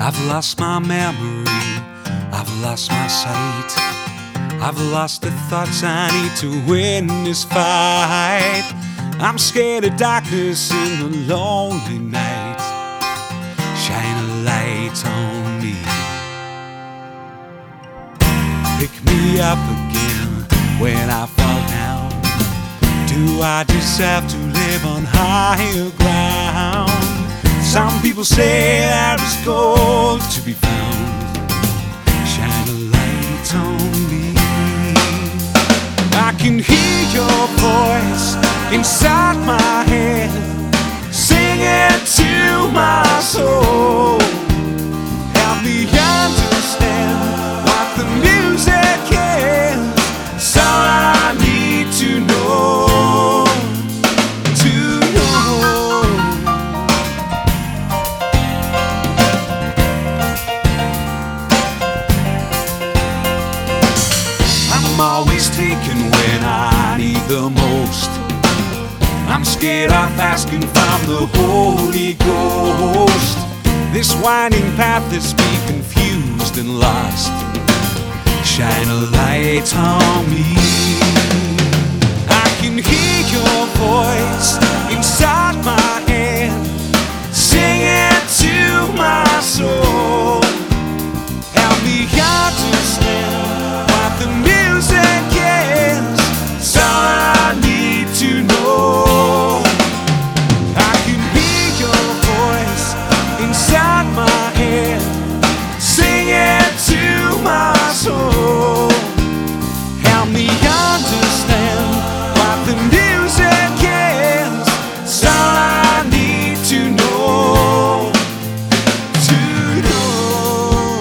I've lost my memory, I've lost my sight, I've lost the thoughts I need to win this fight. I'm scared of darkness in the lonely night. Shine a light on me. Pick me up again when I fall down. Do I deserve to live on higher ground? Some people say there is gold to be found. Shine a light on me. I can hear your voice inside my head, singing to my soul. Help me understand what the music is. So I need to know. I'm always taken when I need the most. I'm scared of asking from the Holy Ghost. This winding path is me confused and lost. Shine a light on me. I can hear your voice inside my head, singing to my soul. Help me understand what the music is. So I need to know. I can hear your voice inside my head, singing to my soul. Help me understand what the music is. So I need to know. To know.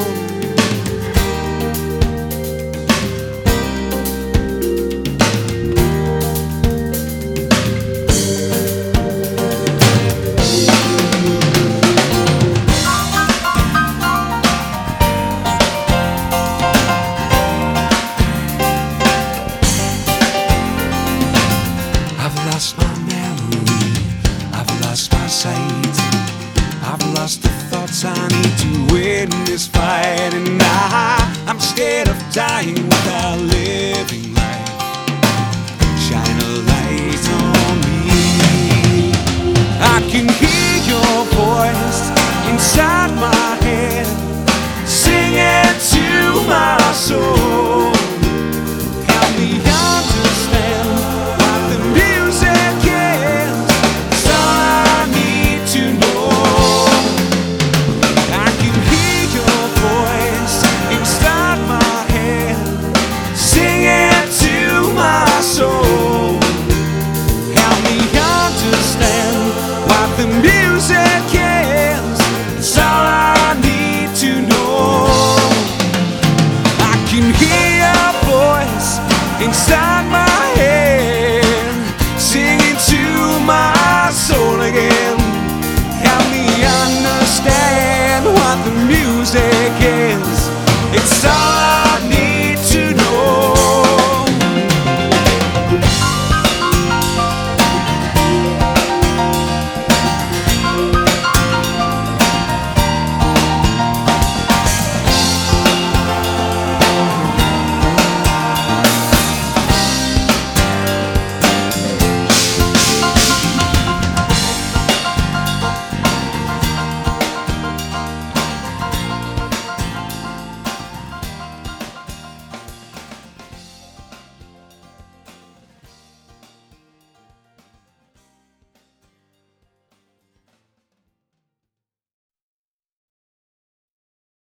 I've lost my memory, I've lost my sight, I've lost the thoughts I need to win this fight. And I'm scared of dying without living life. Shine a light on me. I can hear your voice inside my head, singing to my soul. Help me understand what the music is. So I need to know. I can hear your voice inside my head, singing to my soul. Help me understand what the music is. So I need to know. I can hear your voice inside